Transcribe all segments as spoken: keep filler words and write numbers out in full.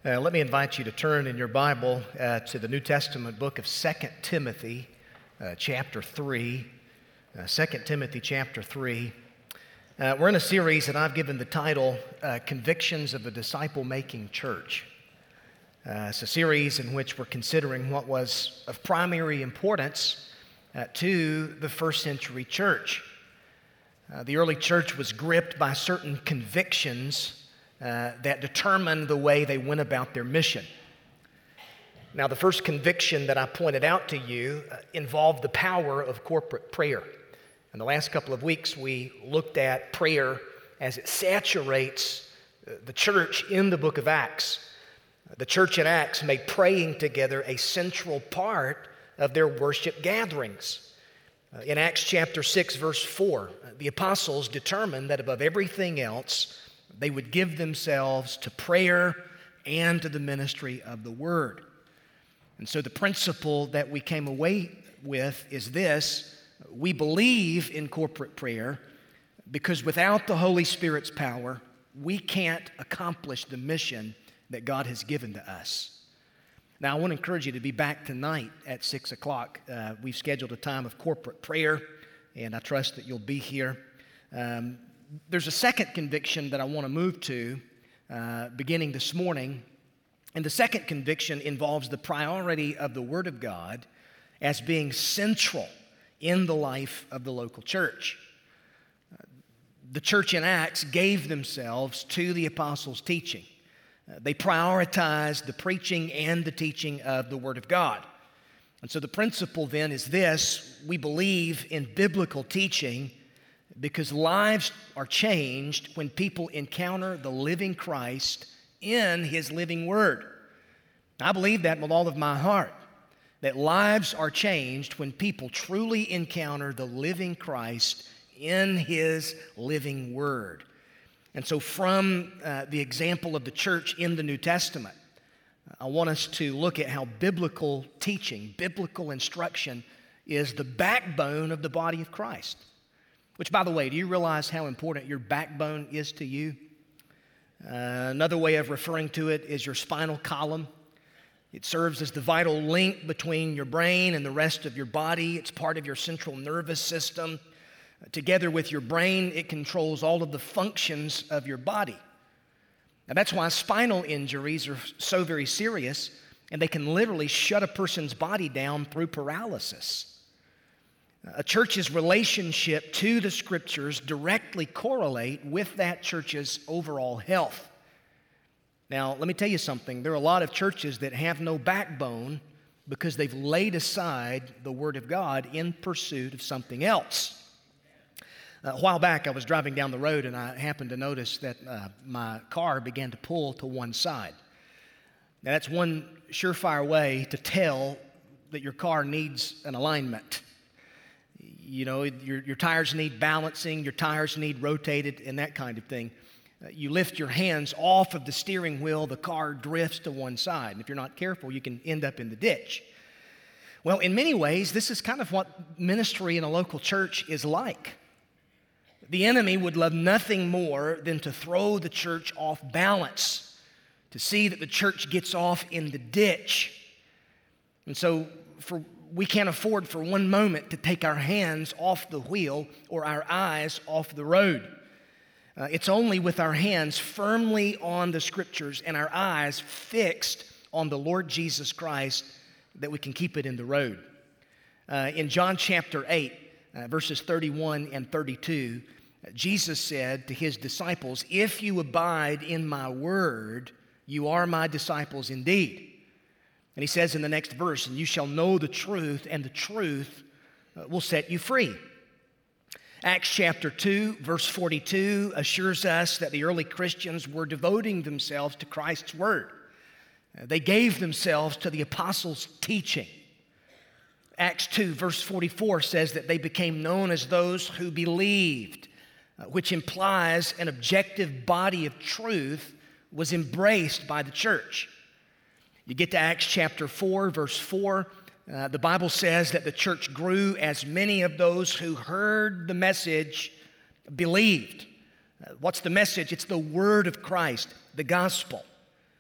Uh, let me invite you to turn in your Bible uh, to the New Testament book of Second Timothy, uh, chapter three. Uh, Second Timothy, chapter three. Uh, we're in a series that I've given the title, uh, Convictions of a Disciple-Making Church. Uh, it's a series in which we're considering what was of primary importance uh, to the first century church. Uh, the early church was gripped by certain convictions Uh, that determined the way they went about their mission. Now, the first conviction that I pointed out to you uh, involved the power of corporate prayer. In the last couple of weeks, we looked at prayer as it saturates uh, the church in the book of Acts. The church in Acts made praying together a central part of their worship gatherings. Uh, in Acts chapter six, verse four, uh, the apostles determined that above everything else, they would give themselves to prayer and to the ministry of the Word. And so the principle that we came away with is this: we believe in corporate prayer because without the Holy Spirit's power, we can't accomplish the mission that God has given to us. Now, I want to encourage you to be back tonight at six o'clock. Uh, we've scheduled a time of corporate prayer, and I trust that you'll be here. Um, There's a second conviction that I want to move to uh, beginning this morning. And the second conviction involves the priority of the Word of God as being central in the life of the local church. Uh, the church in Acts gave themselves to the apostles' teaching. Uh, they prioritized the preaching and the teaching of the Word of God. And so the principle then is this: we believe in biblical teaching because lives are changed when people encounter the living Christ in His living Word. I believe that with all of my heart, that lives are changed when people truly encounter the living Christ in His living Word. And so from uh, the example of the church in the New Testament, I want us to look at how biblical teaching, biblical instruction is the backbone of the body of Christ. Which, by the way, do you realize how important your backbone is to you? Uh, another way of referring to it is your spinal column. It serves as the vital link between your brain and the rest of your body. It's part of your central nervous system. Uh, together with your brain, it controls all of the functions of your body. Now, that's why spinal injuries are so very serious, and they can literally shut a person's body down through paralysis. A church's relationship to the Scriptures directly correlate with that church's overall health. Now, let me tell you something. There are a lot of churches that have no backbone because they've laid aside the Word of God in pursuit of something else. A while back, I was driving down the road and I happened to notice that uh, my car began to pull to one side. Now, that's one surefire way to tell that your car needs an alignment. You know, your, your tires need balancing, your tires need rotated, and that kind of thing. Uh, you lift your hands off of the steering wheel, the car drifts to one side. And if you're not careful, you can end up in the ditch. Well, in many ways, this is kind of what ministry in a local church is like. The enemy would love nothing more than to throw the church off balance, to see that the church gets off in the ditch. And so, for we can't afford for one moment to take our hands off the wheel or our eyes off the road. Uh, it's only with our hands firmly on the Scriptures and our eyes fixed on the Lord Jesus Christ that we can keep it in the road. Uh, in John chapter eight, uh, verses thirty-one and thirty-two, uh, Jesus said to His disciples, "If you abide in my word, you are my disciples indeed." And He says in the next verse, "And you shall know the truth, and the truth uh, will set you free." Acts chapter two, verse forty-two assures us that the early Christians were devoting themselves to Christ's word. Uh, they gave themselves to the apostles' teaching. Acts two, verse forty-four says that they became known as those who believed, uh, which implies an objective body of truth was embraced by the church. You get to Acts chapter four, verse four, uh, the Bible says that the church grew as many of those who heard the message believed. Uh, what's the message? It's the word of Christ, the gospel.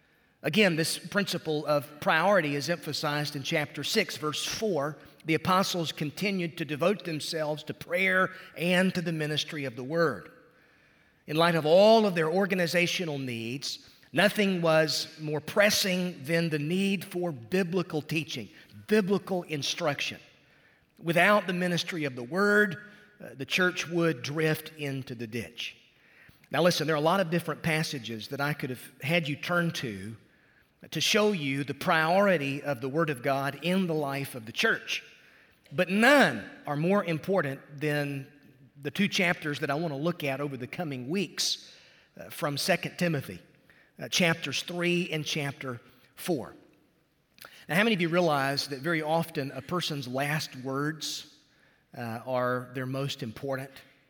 Again, this principle of priority is emphasized in chapter six, verse four. The apostles continued to devote themselves to prayer and to the ministry of the word. In light of all of their organizational needs, nothing was more pressing than the need for biblical teaching, biblical instruction. Without the ministry of the word, uh, the church would drift into the ditch. Now listen, there are a lot of different passages that I could have had you turn to to show you the priority of the Word of God in the life of the church. But none are more important than the two chapters that I want to look at over the coming weeks uh, from Second Timothy, uh, chapters three and chapter four. Now, how many of you realize that very often a person's last words uh, are their most important?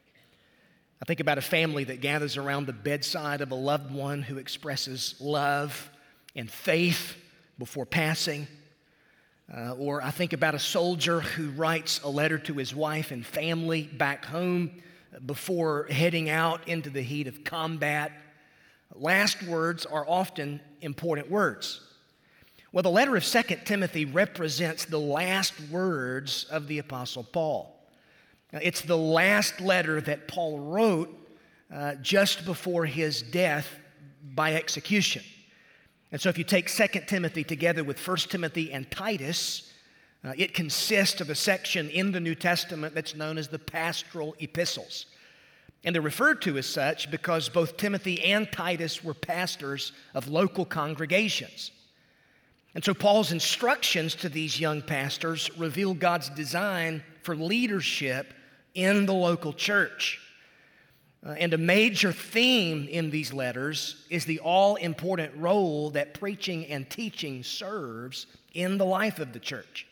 I think about a family that gathers around the bedside of a loved one who expresses love and faith before passing. Uh, or I think about a soldier who writes a letter to his wife and family back home before heading out into the heat of combat. Last words are often important words. Well, the letter of Second Timothy represents the last words of the Apostle Paul. It's the last letter that Paul wrote uh, just before his death by execution. And so if you take Second Timothy together with First Timothy and Titus, uh, it consists of a section in the New Testament that's known as the pastoral epistles. And they're referred to as such because both Timothy and Titus were pastors of local congregations. And so Paul's instructions to these young pastors reveal God's design for leadership in the local church. Uh, and a major theme in these letters is the all-important role that preaching and teaching serves in the life of the church.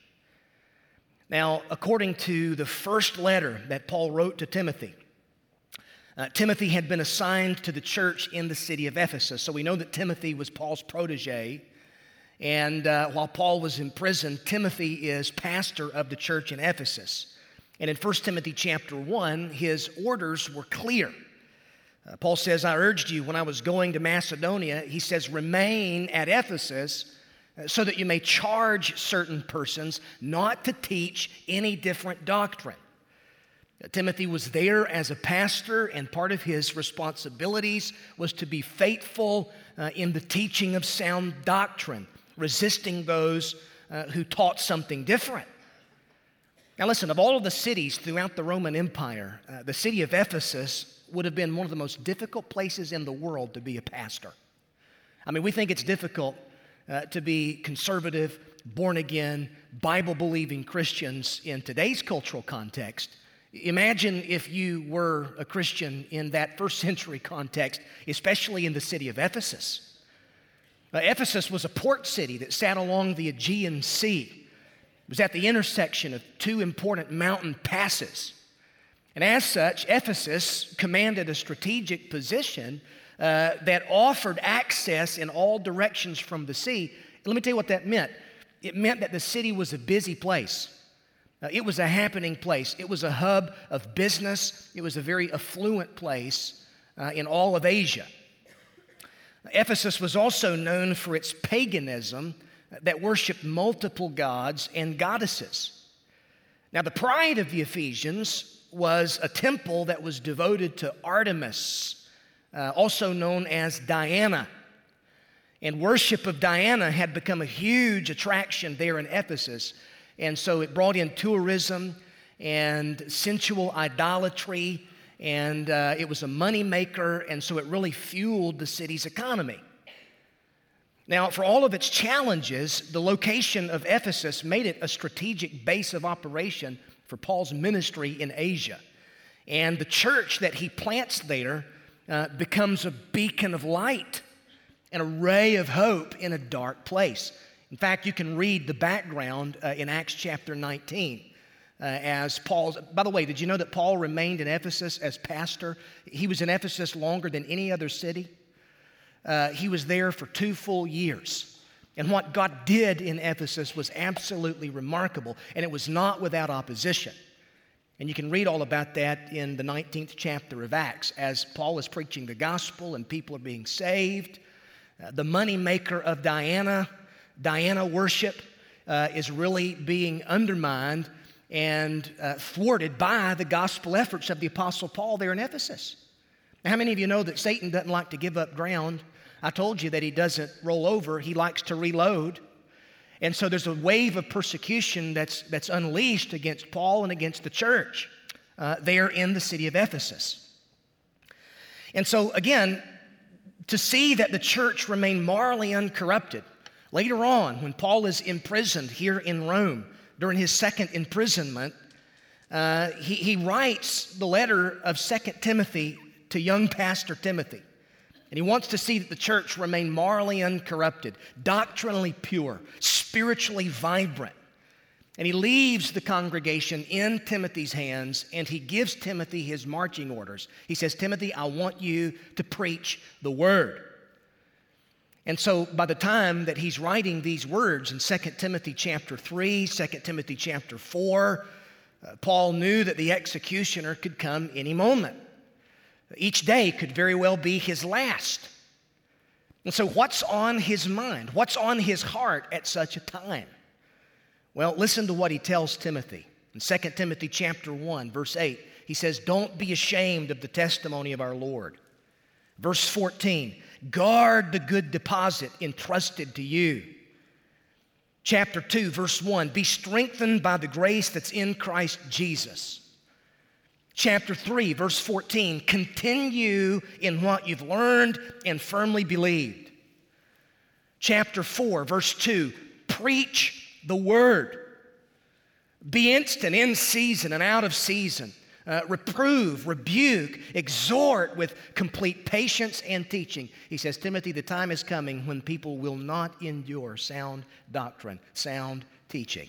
Now, according to the first letter that Paul wrote to Timothy, uh, Timothy had been assigned to the church in the city of Ephesus. So we know that Timothy was Paul's protege. And uh, while Paul was in prison, Timothy is pastor of the church in Ephesus. And in First Timothy chapter one, his orders were clear. Uh, Paul says, I urged you when I was going to Macedonia, he says, remain at Ephesus uh, so that you may charge certain persons not to teach any different doctrine. Uh, Timothy was there as a pastor, and part of his responsibilities was to be faithful uh, in the teaching of sound doctrine, resisting those uh, who taught something different. Now listen, of all of the cities throughout the Roman Empire, uh, the city of Ephesus would have been one of the most difficult places in the world to be a pastor. I mean, we think it's difficult uh, to be conservative, born-again, Bible-believing Christians in today's cultural context. Imagine if you were a Christian in that first century context, especially in the city of Ephesus. Uh, Ephesus was a port city that sat along the Aegean Sea. It was at the intersection of two important mountain passes. And as such, Ephesus commanded a strategic position uh, that offered access in all directions from the sea. Let me tell you what that meant. It meant that the city was a busy place. Uh, it was a happening place. It was a hub of business. It was a very affluent place uh, in all of Asia. Ephesus was also known for its paganism that worshiped multiple gods and goddesses. Now, the pride of the Ephesians was a temple that was devoted to Artemis, uh, also known as Diana. And worship of Diana had become a huge attraction there in Ephesus. And so it brought in tourism and sensual idolatry, and uh, it was a money maker, and so it really fueled the city's economy. Now, for all of its challenges, the location of Ephesus made it a strategic base of operation for Paul's ministry in Asia. And the church that he plants there uh, becomes a beacon of light, an array of hope in a dark place. In fact, you can read the background uh, in Acts chapter nineteen. Uh, as Paul's, by the way, did you know that Paul remained in Ephesus as pastor? He was in Ephesus longer than any other city. Uh, he was there for two full years. And what God did in Ephesus was absolutely remarkable, and it was not without opposition. And you can read all about that in the nineteenth chapter of Acts as Paul is preaching the gospel and people are being saved. Uh, the money maker of Diana, Diana worship, uh, is really being undermined and uh, thwarted by the gospel efforts of the Apostle Paul there in Ephesus. Now, how many of you know that Satan doesn't like to give up ground? I told you that he doesn't roll over. He likes to reload. And so there's a wave of persecution that's, that's unleashed against Paul and against the church uh, there in the city of Ephesus. And so again, to see that the church remained morally uncorrupted, later on when Paul is imprisoned here in Rome, during his second imprisonment, uh, he, he writes the letter of Second Timothy to young pastor Timothy. And he wants to see that the church remain morally uncorrupted, doctrinally pure, spiritually vibrant. And he leaves the congregation in Timothy's hands, and he gives Timothy his marching orders. He says, Timothy, I want you to preach the word. And so by the time that he's writing these words in Second Timothy chapter three, Second Timothy chapter four, uh, Paul knew that the executioner could come any moment. Each day could very well be his last. And so what's on his mind? What's on his heart at such a time? Well, listen to what he tells Timothy. In Second Timothy chapter one, verse eight, he says, don't be ashamed of the testimony of our Lord. Verse fourteen, guard the good deposit entrusted to you. Chapter two, verse one, be strengthened by the grace that's in Christ Jesus. Chapter three, verse fourteen, continue in what you've learned and firmly believed. Chapter four, verse two, preach the word. Be instant in season and out of season. Uh, reprove, rebuke, exhort with complete patience and teaching. He says, Timothy, the time is coming when people will not endure sound doctrine, sound teaching.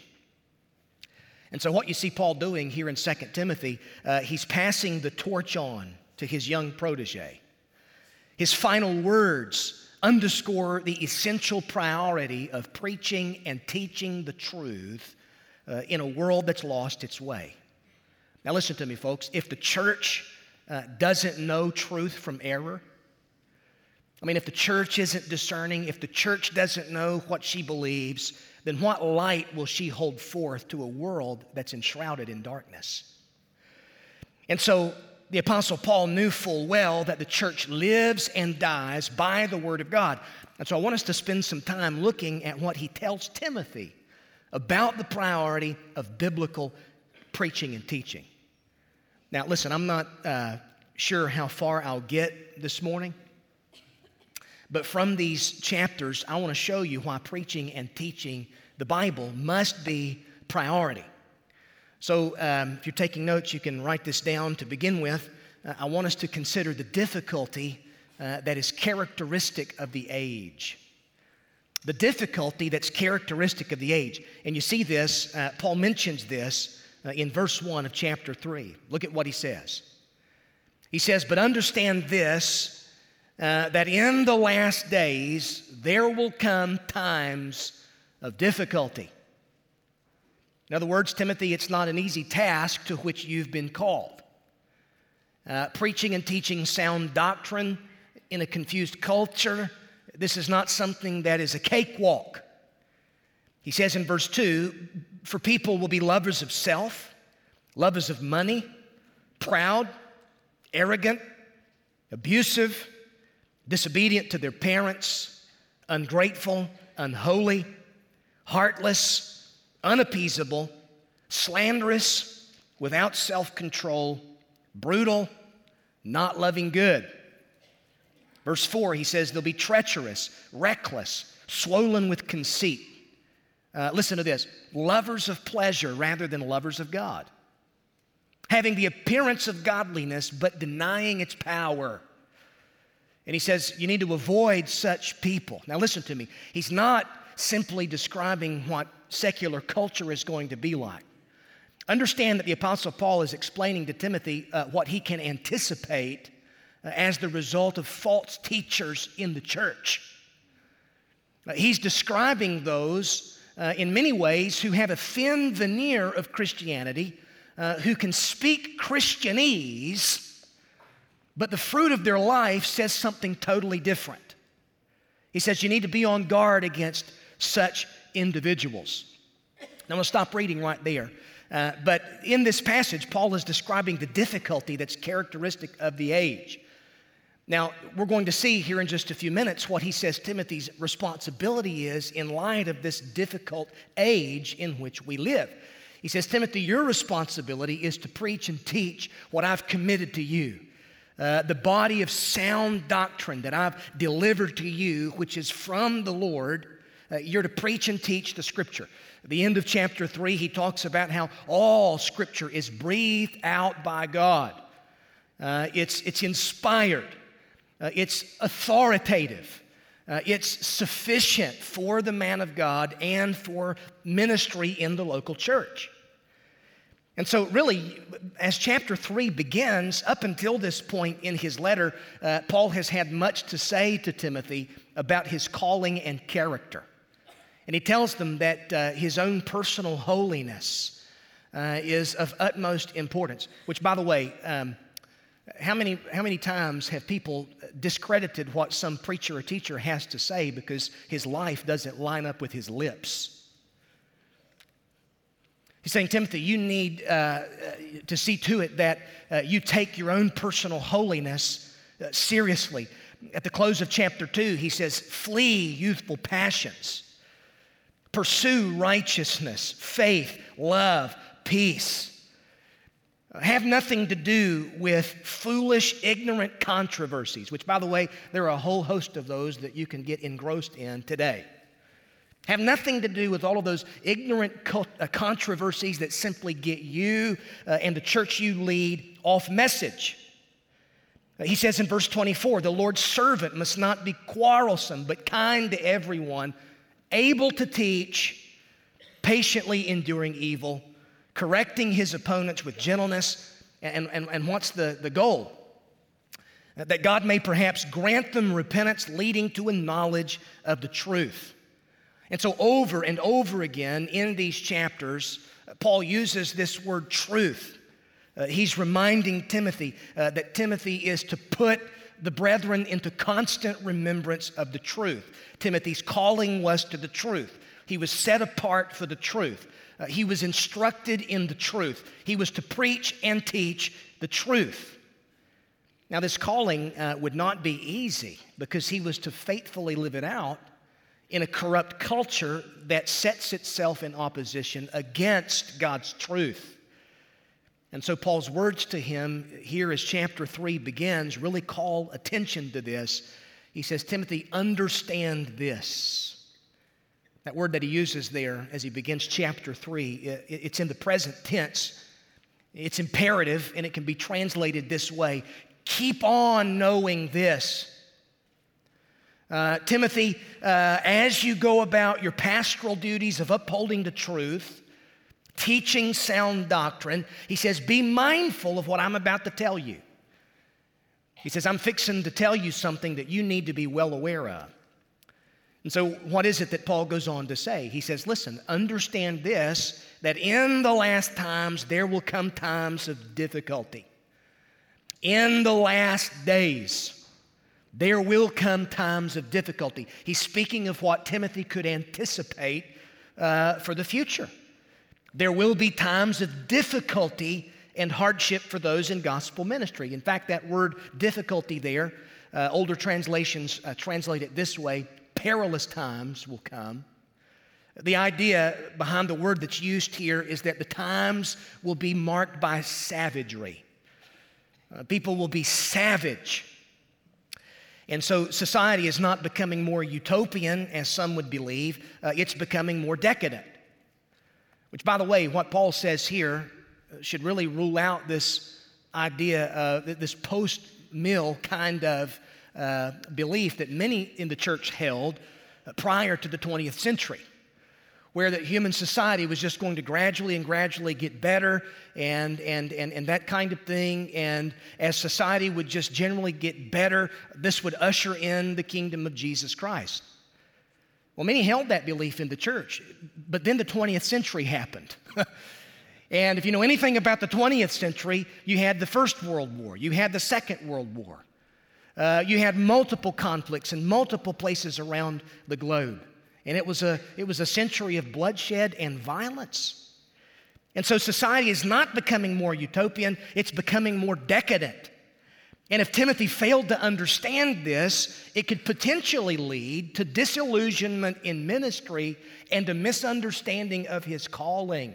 And so what you see Paul doing here in Second Timothy, uh, he's passing the torch on to his young protege. His final words underscore the essential priority of preaching and teaching the truth uh, in a world that's lost its way. Now listen to me, folks. If the church uh, doesn't know truth from error, I mean, if the church isn't discerning, if the church doesn't know what she believes, then what light will she hold forth to a world that's enshrouded in darkness? And so the Apostle Paul knew full well that the church lives and dies by the Word of God. And so I want us to spend some time looking at what he tells Timothy about the priority of biblical preaching and teaching. Now, listen, I'm not uh, sure how far I'll get this morning, but from these chapters, I want to show you why preaching and teaching the Bible must be priority. So um, if you're taking notes, you can write this down to begin with. Uh, I want us to consider the difficulty uh, that is characteristic of the age. The difficulty that's characteristic of the age. And you see this, uh, Paul mentions this uh, in verse one of chapter three. Look at what he says. He says, but understand this, uh, that in the last days there will come times of difficulty. In other words, Timothy, it's not an easy task to which you've been called. Uh, preaching and teaching sound doctrine in a confused culture, this is not something that is a cakewalk. He says in verse two, for people will be lovers of self, lovers of money, proud, arrogant, abusive, disobedient to their parents, ungrateful, unholy, heartless, unappeasable, slanderous, without self-control, brutal, not loving good. Verse four, he says they'll be treacherous, reckless, swollen with conceit. Uh, listen to this, lovers of pleasure rather than lovers of God. Having the appearance of godliness but denying its power. And he says you need to avoid such people. Now listen to me, he's not simply describing what secular culture is going to be like. Understand that the Apostle Paul is explaining to Timothy uh, what he can anticipate uh, as the result of false teachers in the church. Uh, he's describing those uh, in many ways who have a thin veneer of Christianity, uh, who can speak Christianese, but the fruit of their life says something totally different. He says you need to be on guard against such individuals. Now, I'm going to stop reading right there. Uh, but in this passage, Paul is describing the difficulty that's characteristic of the age. Now, we're going to see here in just a few minutes what he says Timothy's responsibility is in light of this difficult age in which we live. He says, Timothy, your responsibility is to preach and teach what I've committed to you. Uh, the body of sound doctrine that I've delivered to you, which is from the Lord. Uh, you're to preach and teach the Scripture. At the end of chapter three, he talks about how all Scripture is breathed out by God. Uh, it's, it's inspired. Uh, it's authoritative. Uh, it's sufficient for the man of God and for ministry in the local church. And so really, as chapter three begins, up until this point in his letter, uh, Paul has had much to say to Timothy about his calling and character. And he tells them that uh, his own personal holiness uh, is of utmost importance. Which, by the way, um, how many, how many times have people discredited what some preacher or teacher has to say because his life doesn't line up with his lips? He's saying, Timothy, you need uh, to see to it that uh, you take your own personal holiness uh, seriously. At the close of chapter two, he says, flee youthful passions. Pursue righteousness, faith, love, peace. Have nothing to do with foolish, ignorant controversies, which, by the way, there are a whole host of those that you can get engrossed in today. Have nothing to do with all of those ignorant co- uh, controversies that simply get you uh, and the church you lead off message. Uh, he says in verse twenty-four, the Lord's servant must not be quarrelsome, but kind to everyone, able to teach, patiently enduring evil, correcting his opponents with gentleness. And, and, and what's the, the goal? Uh, that God may perhaps grant them repentance leading to a knowledge of the truth. And so over and over again in these chapters, uh, Paul uses this word truth. Uh, he's reminding Timothy uh, that Timothy is to put the brethren into constant remembrance of the truth. Timothy's calling was to the truth. He was set apart for the truth. Uh, he was instructed in the truth. He was to preach and teach the truth. Now, this calling uh, would not be easy because he was to faithfully live it out in a corrupt culture that sets itself in opposition against God's truth. And so Paul's words to him here as chapter three begins really call attention to this. He says, Timothy, understand this. That word that he uses there as he begins chapter three, it's in the present tense. It's imperative, and it can be translated this way. Keep on knowing this. Uh, Timothy, uh, as you go about your pastoral duties of upholding the truth, teaching sound doctrine, he says, be mindful of what I'm about to tell you. He says, I'm fixing to tell you something that you need to be well aware of. And so what is it that Paul goes on to say? He says, listen, understand this, that in the last times there will come times of difficulty. In the last days, there will come times of difficulty. He's speaking of what Timothy could anticipate uh, for the future. There will be times of difficulty and hardship for those in gospel ministry. In fact, that word difficulty there, uh, older translations uh, translate it this way, perilous times will come. The idea behind the word that's used here is that the times will be marked by savagery. Uh, people will be savage. And so society is not becoming more utopian, as some would believe. Uh, it's becoming more decadent. Which, by the way, what Paul says here should really rule out this idea of this post-mill kind of uh, belief that many in the church held uh, prior to the twentieth century, where that human society was just going to gradually and gradually get better and, and, and, and that kind of thing. And as society would just generally get better, this would usher in the kingdom of Jesus Christ. Well, many held that belief in the church, but then the twentieth century happened. And if you know anything about the twentieth century, you had the First World War, you had the Second World War. Uh, you had multiple conflicts in multiple places around the globe. And it was a, it was a century of bloodshed and violence. And so society is not becoming more utopian, it's becoming more decadent. And if Timothy failed to understand this, it could potentially lead to disillusionment in ministry and a misunderstanding of his calling.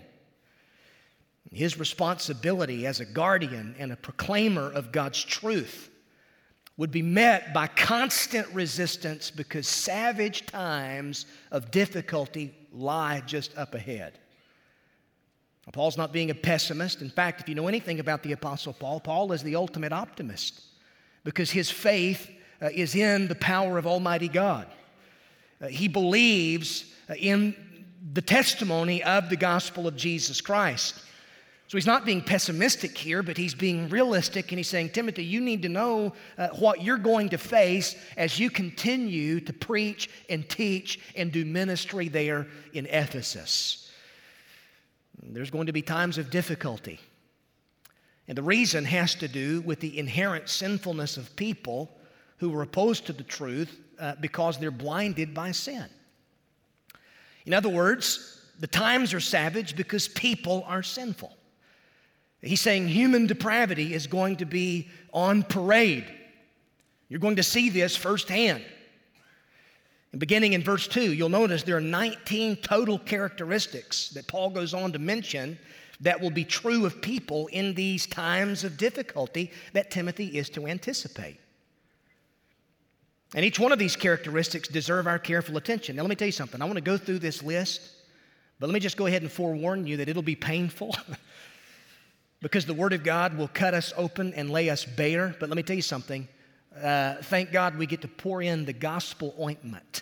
His responsibility as a guardian and a proclaimer of God's truth would be met by constant resistance because savage times of difficulty lie just up ahead. Now, Paul's not being a pessimist. In fact, if you know anything about the Apostle Paul, Paul is the ultimate optimist because his faith uh, is in the power of Almighty God. Uh, he believes uh, in the testimony of the gospel of Jesus Christ. So he's not being pessimistic here, but he's being realistic, and he's saying, Timothy, you need to know uh, what you're going to face as you continue to preach and teach and do ministry there in Ephesus. There's going to be times of difficulty. And the reason has to do with the inherent sinfulness of people who are opposed to the truth uh, because they're blinded by sin. In other words, the times are savage because people are sinful. He's saying human depravity is going to be on parade. You're going to see this firsthand. And beginning in verse two, you'll notice there are nineteen total characteristics that Paul goes on to mention that will be true of people in these times of difficulty that Timothy is to anticipate. And each one of these characteristics deserve our careful attention. Now let me tell you something. I want to go through this list, but let me just go ahead and forewarn you that it'll be painful. Because the Word of God will cut us open and lay us bare. But let me tell you something. Uh, thank God we get to pour in the gospel ointment.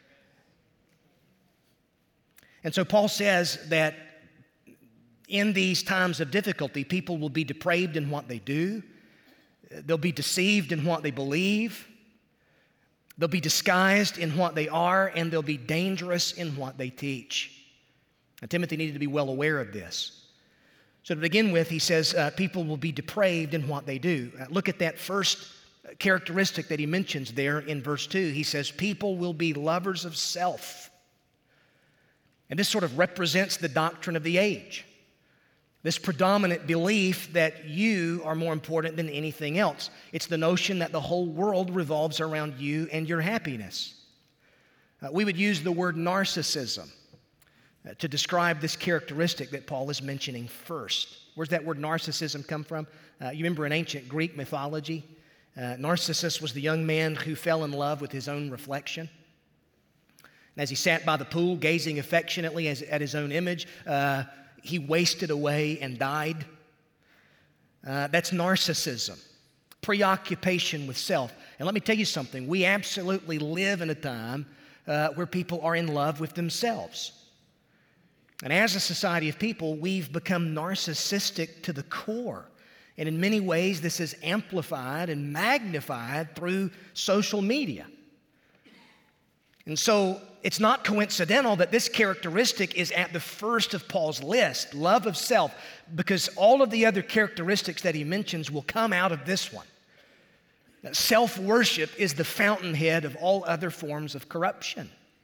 And so Paul says that in these times of difficulty, people will be depraved in what they do. They'll be deceived in what they believe. They'll be disguised in what they are, and they'll be dangerous in what they teach. And Timothy needed to be well aware of this. So to begin with, he says uh, people will be depraved in what they do. Uh, look at that first characteristic that he mentions there in verse two. He says people will be lovers of self. And this sort of represents the doctrine of the age. This predominant belief that you are more important than anything else. It's the notion that the whole world revolves around you and your happiness. Uh, we would use the word narcissism Uh, to describe this characteristic that Paul is mentioning first. Where's that word narcissism come from? Uh, you remember in ancient Greek mythology, uh, Narcissus was the young man who fell in love with his own reflection. And as he sat by the pool, gazing affectionately as, at his own image, uh, he wasted away and died. Uh, that's narcissism, preoccupation with self. And let me tell you something, we absolutely live in a time uh, where people are in love with themselves. And as a society of people, we've become narcissistic to the core. And in many ways, this is amplified and magnified through social media. And so it's not coincidental that this characteristic is at the first of Paul's list, love of self, because all of the other characteristics that he mentions will come out of this one. Self-worship is the fountainhead of all other forms of corruption.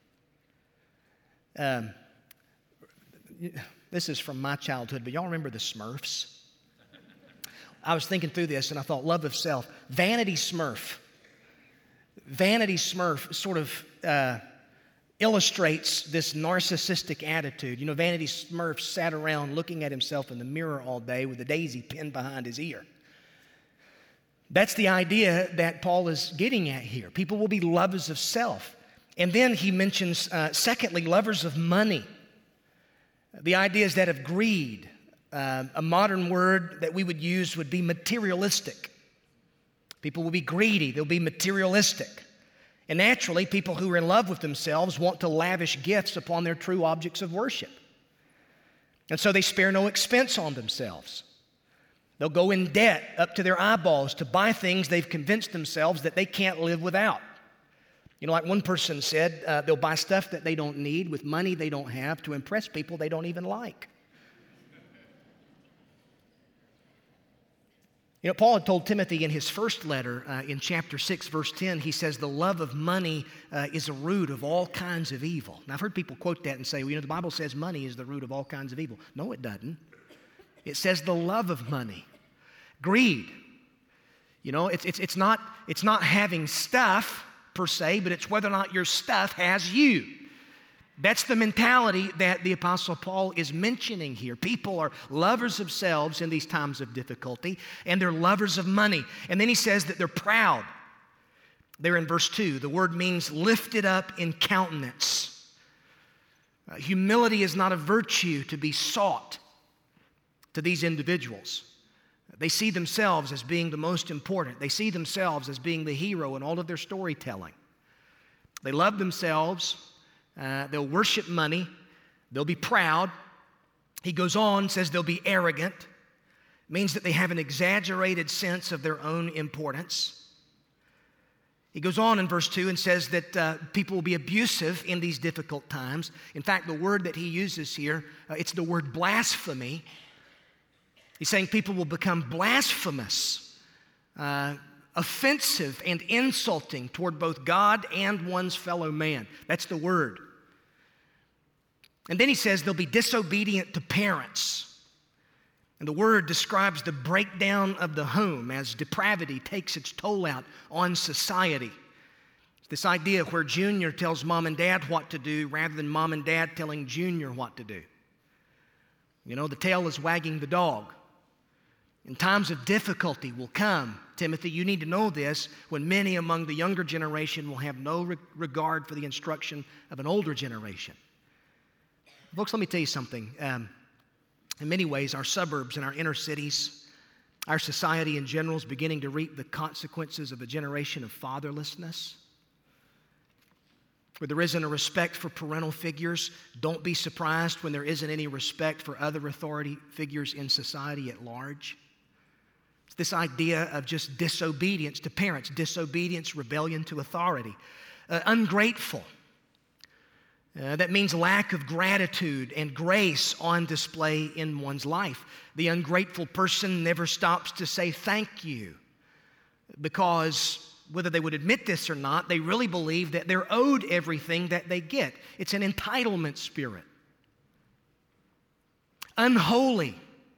Um, This is from my childhood, but y'all remember the Smurfs? I was thinking through this and I thought, love of self. Vanity Smurf. Vanity Smurf sort of uh, illustrates this narcissistic attitude. You know, Vanity Smurf sat around looking at himself in the mirror all day with a daisy pinned behind his ear. That's the idea that Paul is getting at here. People will be lovers of self. And then he mentions, uh, secondly, lovers of money. The idea is that of greed. Uh, a modern word that we would use would be materialistic. People will be greedy. They'll be materialistic. And naturally, people who are in love with themselves want to lavish gifts upon their true objects of worship. And so they spare no expense on themselves. They'll go in debt up to their eyeballs to buy things they've convinced themselves that they can't live without. You know, like one person said, uh, they'll buy stuff that they don't need with money they don't have to impress people they don't even like. You know, Paul had told Timothy in his first letter, uh, in chapter six, verse ten, he says, the love of money uh, is a root of all kinds of evil. Now, I've heard people quote that and say, well, you know, the Bible says money is the root of all kinds of evil. No, it doesn't. It says the love of money. Greed. You know, it's, it's, it's, not, it's not having stuff per se, but it's whether or not your stuff has you. That's the mentality that the Apostle Paul is mentioning here. People are lovers of selves in these times of difficulty, and they're lovers of money. And then he says that they're proud. There in verse two, the word means lifted up in countenance. Uh, humility is not a virtue to be sought to these individuals. They see themselves as being the most important. They see themselves as being the hero in all of their storytelling. They love themselves. Uh, they'll worship money. They'll be proud. He goes on, says they'll be arrogant. It means that they have an exaggerated sense of their own importance. He goes on in verse two and says that uh, people will be abusive in these difficult times. In fact, the word that he uses here, uh, it's the word blasphemy. He's saying people will become blasphemous, uh, offensive and insulting toward both God and one's fellow man. That's the word. And then he says they'll be disobedient to parents. And the word describes the breakdown of the home as depravity takes its toll out on society. It's this idea where Junior tells mom and dad what to do rather than mom and dad telling Junior what to do. You know, the tail is wagging the dog. And times of difficulty will come. Timothy, you need to know this, when many among the younger generation will have no re- regard for the instruction of an older generation. Folks, let me tell you something. Um, in many ways, our suburbs and our inner cities, our society in general is beginning to reap the consequences of a generation of fatherlessness. Where there isn't a respect for parental figures, don't be surprised when there isn't any respect for other authority figures in society at large. It's this idea of just disobedience to parents, disobedience, rebellion to authority. Uh, ungrateful. Uh, that means lack of gratitude and grace on display in one's life. The ungrateful person never stops to say thank you because whether they would admit this or not, they really believe that they're owed everything that they get. It's an entitlement spirit. Unholy.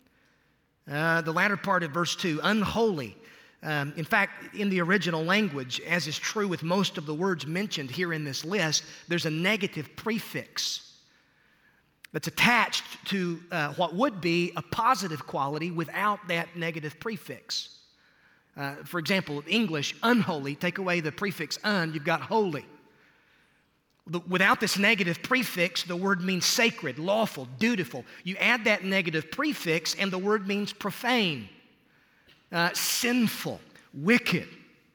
Uh, the latter part of verse two, unholy. Um, in fact, in the original language, as is true with most of the words mentioned here in this list, there's a negative prefix that's attached to uh, what would be a positive quality without that negative prefix. Uh, for example, English, unholy, take away the prefix un, you've got holy. The, without this negative prefix, the word means sacred, lawful, dutiful. You add that negative prefix and the word means profane. Uh, sinful, wicked.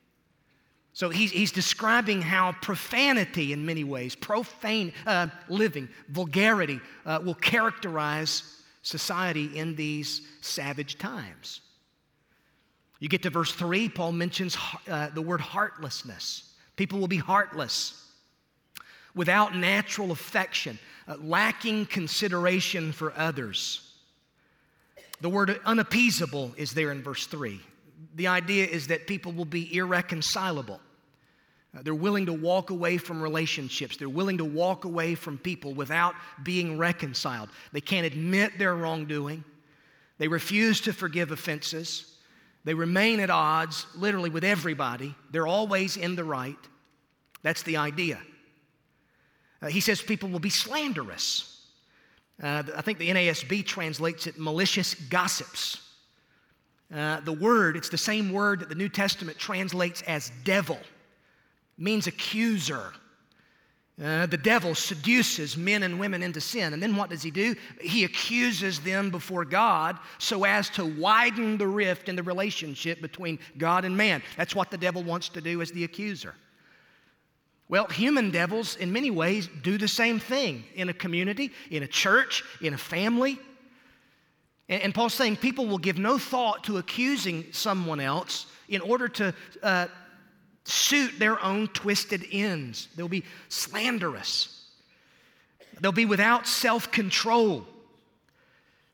So he's, he's describing how profanity in many ways, profane uh, living, vulgarity uh, will characterize society in these savage times. You get to verse three, Paul mentions uh, the word heartlessness. People will be heartless, without natural affection, uh, lacking consideration for others. The word unappeasable is there in verse three. The idea is that people will be irreconcilable. Uh, they're willing to walk away from relationships. They're willing to walk away from people without being reconciled. They can't admit their wrongdoing. They refuse to forgive offenses. They remain at odds, literally, with everybody. They're always in the right. That's the idea. Uh, he says people will be slanderous. Uh, I think the N A S B translates it malicious gossips. Uh, the word, it's the same word that the New Testament translates as devil. It means accuser. Uh, the devil seduces men and women into sin. And then what does he do? He accuses them before God so as to widen the rift in the relationship between God and man. That's what the devil wants to do as the accuser. Well, human devils, in many ways, do the same thing in a community, in a church, in a family. And, and Paul's saying people will give no thought to accusing someone else in order to uh, suit their own twisted ends. They'll be slanderous. They'll be without self-control.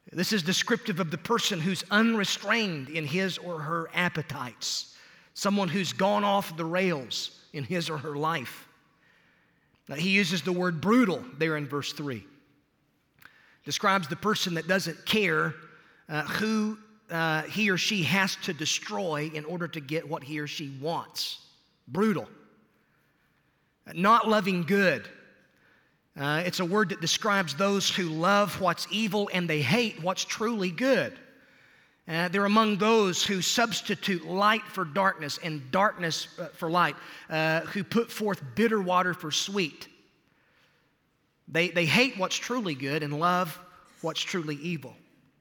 This is descriptive of the person who's unrestrained in his or her appetites, someone who's gone off the rails in his or her life. Now, he uses the word brutal there in verse three. Describes the person that doesn't care uh, who uh, he or she has to destroy in order to get what he or she wants. Brutal. Not loving good. Uh, it's a word that describes those who love what's evil and they hate what's truly good. Uh, they're among those who substitute light for darkness and darkness uh, for light, uh, who put forth bitter water for sweet. They, they hate what's truly good and love what's truly evil.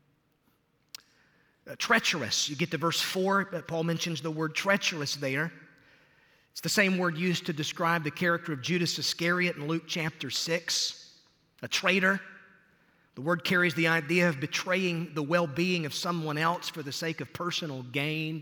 Uh, treacherous. You get to verse four, Paul mentions the word treacherous there. It's the same word used to describe the character of Judas Iscariot in Luke chapter six, a traitor. The word carries the idea of betraying the well-being of someone else for the sake of personal gain.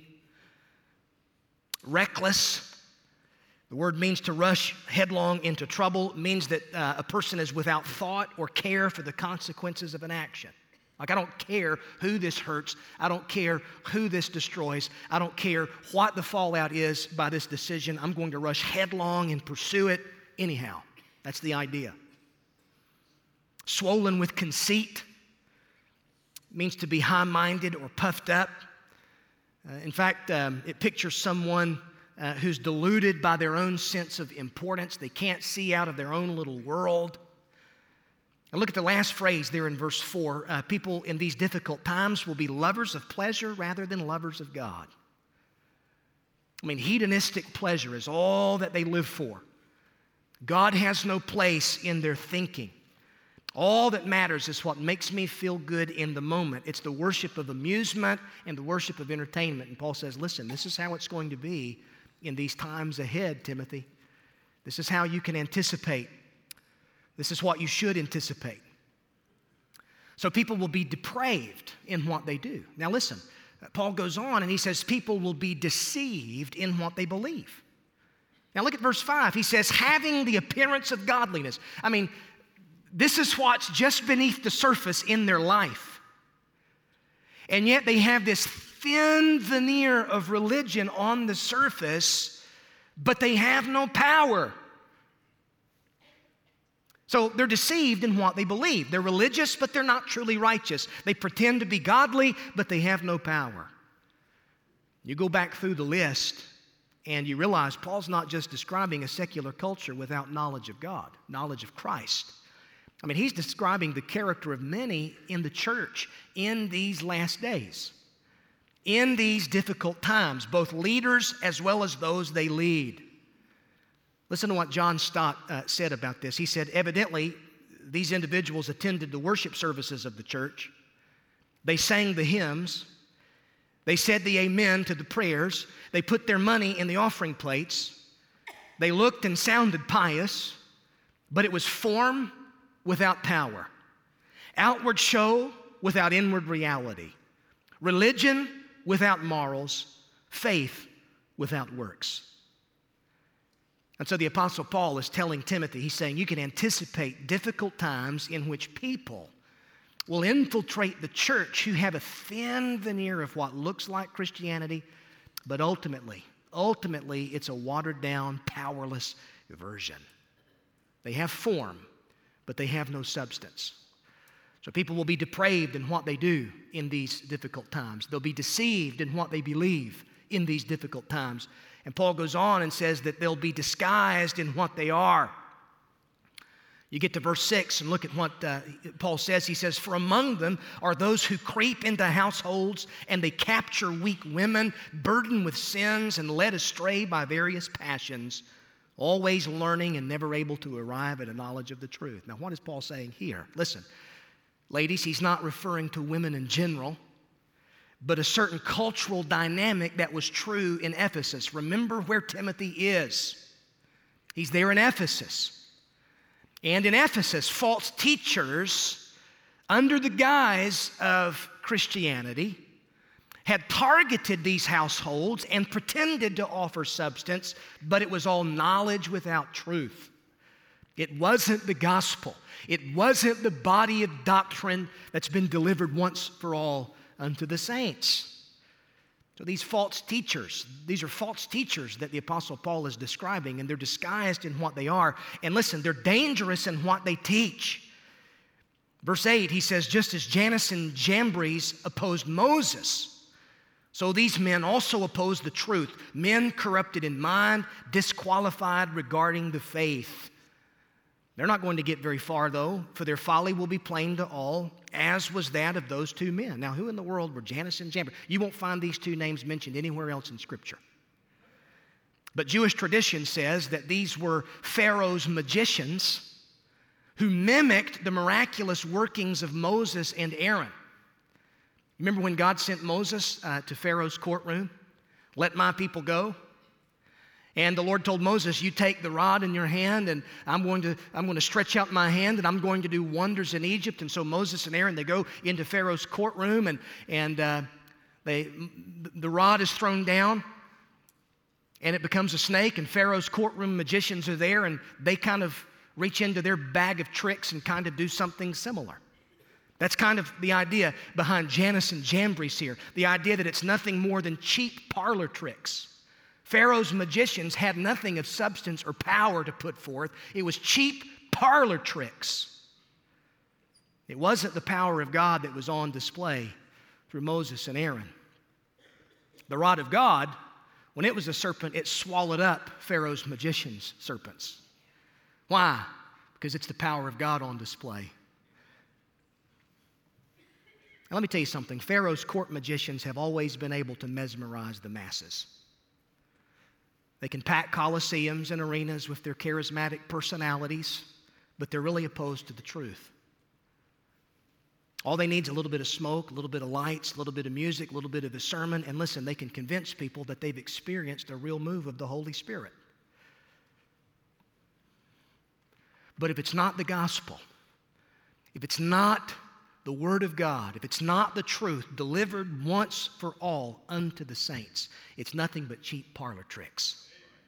Reckless. The word means to rush headlong into trouble. It means that uh, a person is without thought or care for the consequences of an action. Like, I don't care who this hurts. I don't care who this destroys. I don't care what the fallout is by this decision. I'm going to rush headlong and pursue it anyhow. That's the idea. Swollen with conceit means to be high-minded or puffed up. Uh, in fact, um, it pictures someone uh, who's deluded by their own sense of importance. They can't see out of their own little world. And look at the last phrase there in verse four. Uh, people in these difficult times will be lovers of pleasure rather than lovers of God. I mean, hedonistic pleasure is all that they live for. God has no place in their thinking. All that matters is what makes me feel good in the moment. It's the worship of amusement and the worship of entertainment. And Paul says, listen, this is how it's going to be in these times ahead, Timothy. This is how you can anticipate. This is what you should anticipate. So people will be depraved in what they do. Now listen, Paul goes on and he says people will be deceived in what they believe. Now look at verse five. He says, having the appearance of godliness. I mean, this is what's just beneath the surface in their life. And yet they have this thin veneer of religion on the surface, but they have no power. So they're deceived in what they believe. They're religious, but they're not truly righteous. They pretend to be godly, but they have no power. You go back through the list, and you realize Paul's not just describing a secular culture without knowledge of God, knowledge of Christ. I mean, he's describing the character of many in the church in these last days, in these difficult times, both leaders as well as those they lead. Listen to what John Stott uh, said about this. He said, evidently, these individuals attended the worship services of the church. They sang the hymns. They said the amen to the prayers. They put their money in the offering plates. They looked and sounded pious, but it was form without power, outward show without inward reality, religion without morals, faith without works. And so the Apostle Paul is telling Timothy, he's saying you can anticipate difficult times in which people will infiltrate the church who have a thin veneer of what looks like Christianity, but ultimately, ultimately it's a watered down, powerless version. They have form, but they have no substance. So people will be depraved in what they do in these difficult times. They'll be deceived in what they believe in these difficult times. And Paul goes on and says that they'll be disguised in what they are. You get to verse six and look at what uh, Paul says. He says, for among them are those who creep into households and they capture weak women, burdened with sins and led astray by various passions, always learning and never able to arrive at a knowledge of the truth. Now, what is Paul saying here? Listen, ladies, he's not referring to women in general, but a certain cultural dynamic that was true in Ephesus. Remember where Timothy is. He's there in Ephesus. And in Ephesus, false teachers, under the guise of Christianity, had targeted these households and pretended to offer substance, but it was all knowledge without truth. It wasn't the gospel. It wasn't the body of doctrine that's been delivered once for all unto the saints. So these false teachers, these are false teachers that the Apostle Paul is describing, and they're disguised in what they are. And listen, they're dangerous in what they teach. Verse eight, he says, just as Jannes and Jambres opposed Moses, so these men also oppose the truth. Men corrupted in mind, disqualified regarding the faith. They're not going to get very far, though, for their folly will be plain to all, as was that of those two men. Now, who in the world were Jannes and Jambres? You won't find these two names mentioned anywhere else in Scripture. But Jewish tradition says that these were Pharaoh's magicians who mimicked the miraculous workings of Moses and Aaron. Remember when God sent Moses uh, to Pharaoh's courtroom? Let my people go. And the Lord told Moses, you take the rod in your hand, and I'm going to I'm going to stretch out my hand, and I'm going to do wonders in Egypt. And so Moses and Aaron, they go into Pharaoh's courtroom, and, and uh, they the rod is thrown down, and it becomes a snake, and Pharaoh's courtroom magicians are there, and they kind of reach into their bag of tricks and kind of do something similar. That's kind of the idea behind Jannes and Jambres here, the idea that it's nothing more than cheap parlor tricks. Pharaoh's magicians had nothing of substance or power to put forth. It was cheap parlor tricks. It wasn't the power of God that was on display through Moses and Aaron. The rod of God, when it was a serpent, it swallowed up Pharaoh's magicians' serpents. Why? Because it's the power of God on display. Now, let me tell you something. Pharaoh's court magicians have always been able to mesmerize the masses. They can pack coliseums and arenas with their charismatic personalities, but they're really opposed to the truth. All they need is a little bit of smoke, a little bit of lights, a little bit of music, a little bit of a sermon, and listen, they can convince people that they've experienced a real move of the Holy Spirit. But if it's not the gospel, if it's not the Word of God, if it's not the truth delivered once for all unto the saints, it's nothing but cheap parlor tricks.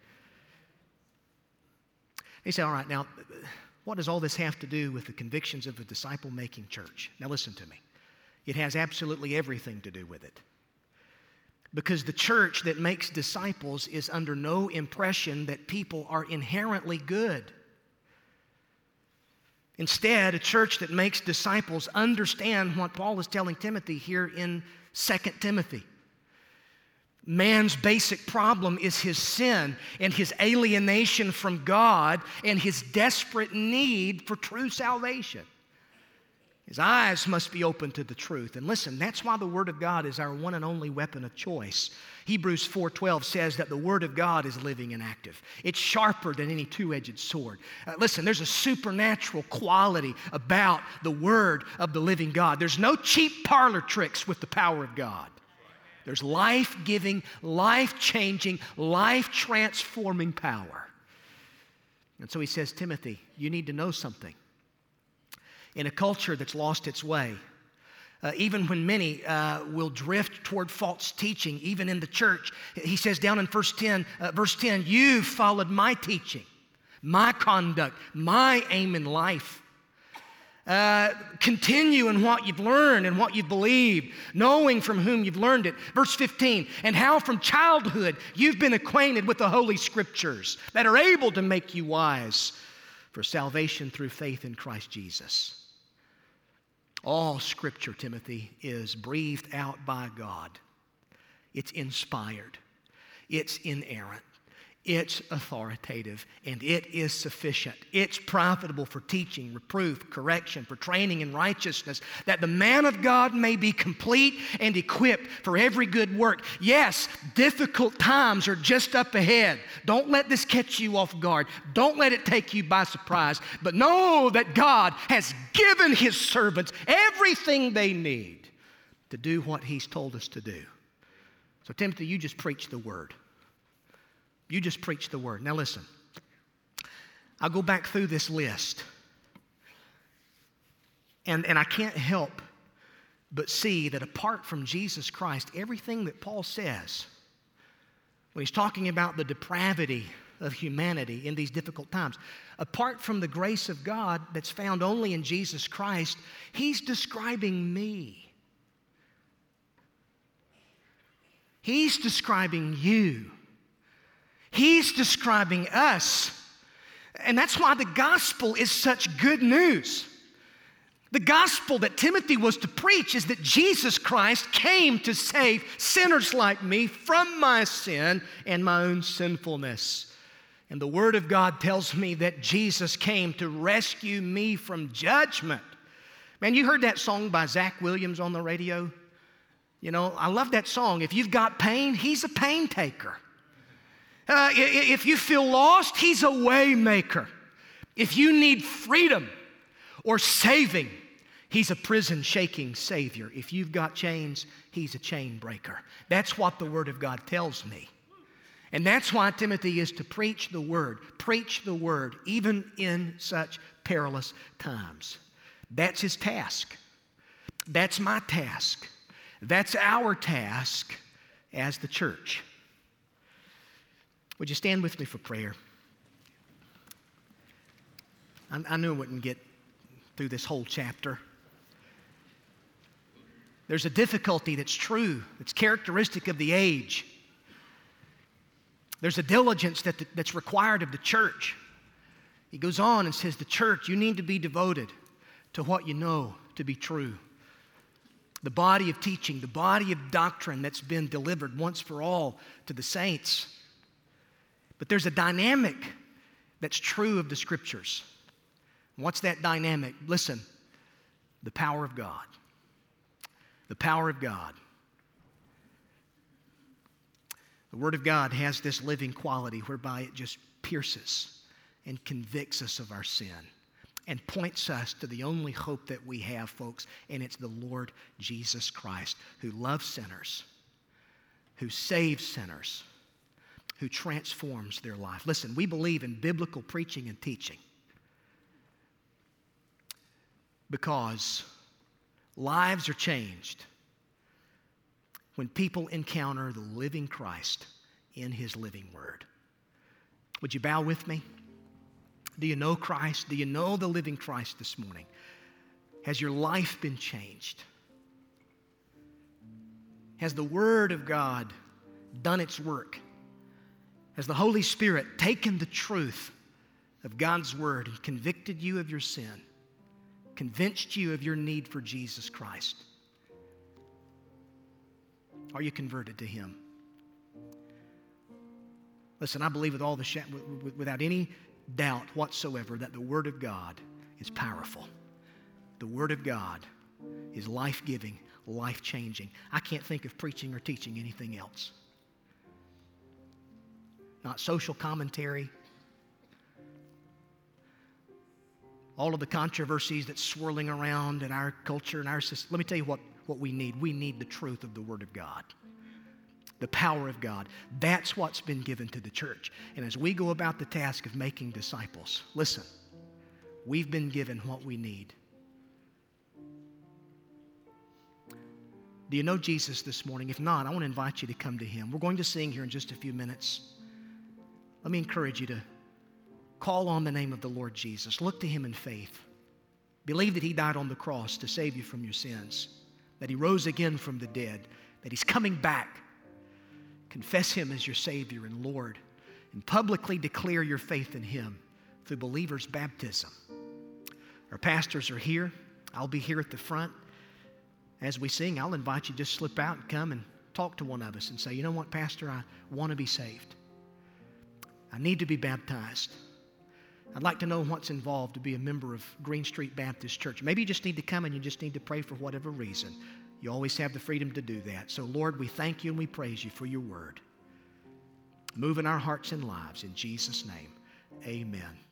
You say, all right, now, what does all this have to do with the convictions of a disciple-making church? Now listen to me. It has absolutely everything to do with it. Because the church that makes disciples is under no impression that people are inherently good. Instead, a church that makes disciples understand what Paul is telling Timothy here in Second Timothy. Man's basic problem is his sin and his alienation from God and his desperate need for true salvation. His eyes must be open to the truth. And listen, that's why the Word of God is our one and only weapon of choice. Hebrews four twelve says that the Word of God is living and active. It's sharper than any two-edged sword. Uh, listen, there's a supernatural quality about the Word of the living God. There's no cheap parlor tricks with the power of God. There's life-giving, life-changing, life-transforming power. And so he says, Timothy, you need to know something. In a culture that's lost its way, uh, even when many uh, will drift toward false teaching, even in the church, he says down in verse ten, uh, verse ten, you've followed my teaching, my conduct, my aim in life. Uh, continue in what you've learned and what you've believed, knowing from whom you've learned it. Verse fifteen, and how from childhood you've been acquainted with the Holy Scriptures that are able to make you wise for salvation through faith in Christ Jesus. All Scripture, Timothy, is breathed out by God. It's inspired. It's inerrant. It's authoritative, and it is sufficient. It's profitable for teaching, reproof, correction, for training in righteousness, that the man of God may be complete and equipped for every good work. Yes, difficult times are just up ahead. Don't let this catch you off guard. Don't let it take you by surprise. But know that God has given His servants everything they need to do what He's told us to do. So, Timothy, you just preach the Word. You just preach the Word. Now listen, I'll go back through this list. And, and I can't help but see that apart from Jesus Christ, everything that Paul says, when he's talking about the depravity of humanity in these difficult times. Apart from the grace of God that's found only in Jesus Christ, he's describing me. He's describing you. He's describing us. And that's why the gospel is such good news. The gospel that Timothy was to preach is that Jesus Christ came to save sinners like me from my sin and my own sinfulness. And the Word of God tells me that Jesus came to rescue me from judgment. Man, you heard that song by Zach Williams on the radio? You know, I love that song. If you've got pain, he's a pain taker. Uh, if you feel lost, he's a way maker. If you need freedom or saving, he's a prison-shaking Savior. If you've got chains, he's a chain breaker. That's what the Word of God tells me. And that's why Timothy is to preach the Word. Preach the Word, even in such perilous times. That's his task. That's my task. That's our task as the church. Would you stand with me for prayer? I, I knew I wouldn't get through this whole chapter. There's a difficulty that's true, that's characteristic of the age. There's a diligence that the, that's required of the church. He goes on and says, the church, you need to be devoted to what you know to be true. The body of teaching, the body of doctrine that's been delivered once for all to the saints. But there's a dynamic that's true of the Scriptures. What's that dynamic? Listen, the power of God. The power of God. The Word of God has this living quality whereby it just pierces and convicts us of our sin and points us to the only hope that we have, folks, and it's the Lord Jesus Christ, who loves sinners, who saves sinners, who transforms their life. Listen, we believe in biblical preaching and teaching because lives are changed when people encounter the living Christ in His living Word. Would you bow with me? Do you know Christ? Do you know the living Christ this morning? Has your life been changed? Has the Word of God done its work? Has the Holy Spirit taken the truth of God's Word and convicted you of your sin, convinced you of your need for Jesus Christ? Are you converted to Him? Listen, I believe with all the sh- without any doubt whatsoever that the Word of God is powerful. The Word of God is life-giving, life-changing. I can't think of preaching or teaching anything else. Not social commentary. All of the controversies that's swirling around in our culture and our system. Let me tell you what, what we need. We need the truth of the Word of God. The power of God. That's what's been given to the church. And as we go about the task of making disciples, listen, we've been given what we need. Do you know Jesus this morning? If not, I want to invite you to come to Him. We're going to sing here in just a few minutes. Let me encourage you to call on the name of the Lord Jesus. Look to Him in faith. Believe that He died on the cross to save you from your sins, that He rose again from the dead, that He's coming back. Confess Him as your Savior and Lord, and publicly declare your faith in Him through believers' baptism. Our pastors are here. I'll be here at the front. As we sing, I'll invite you to just slip out and come and talk to one of us and say, you know what, Pastor, I want to be saved. I need to be baptized. I'd like to know what's involved to be a member of Green Street Baptist Church. Maybe you just need to come and you just need to pray for whatever reason. You always have the freedom to do that. So, Lord, we thank you and we praise you for your word. Move in our hearts and lives. In Jesus' name, amen.